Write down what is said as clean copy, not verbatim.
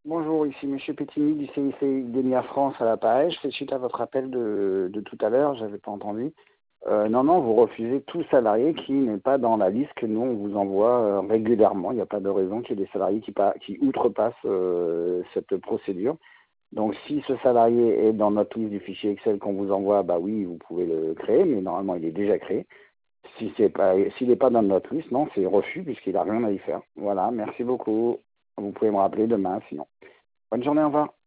Bonjour, ici Monsieur Pétigny du CIC Denia France à l'appareil. Je fais suite à votre appel de tout à l'heure, j'avais pas entendu. Non, vous refusez tout salarié qui n'est pas dans la liste que nous on vous envoie régulièrement. Il n'y a pas de raison qu'il y ait des salariés qui outrepassent cette procédure. Donc si ce salarié est dans notre liste du fichier Excel qu'on vous envoie, bah oui, vous pouvez le créer, mais normalement il est déjà créé. S'il n'est pas dans notre liste, non, c'est refus puisqu'il n'a rien à y faire. Voilà, merci beaucoup. Vous pouvez me rappeler demain sinon. Bonne journée, au revoir.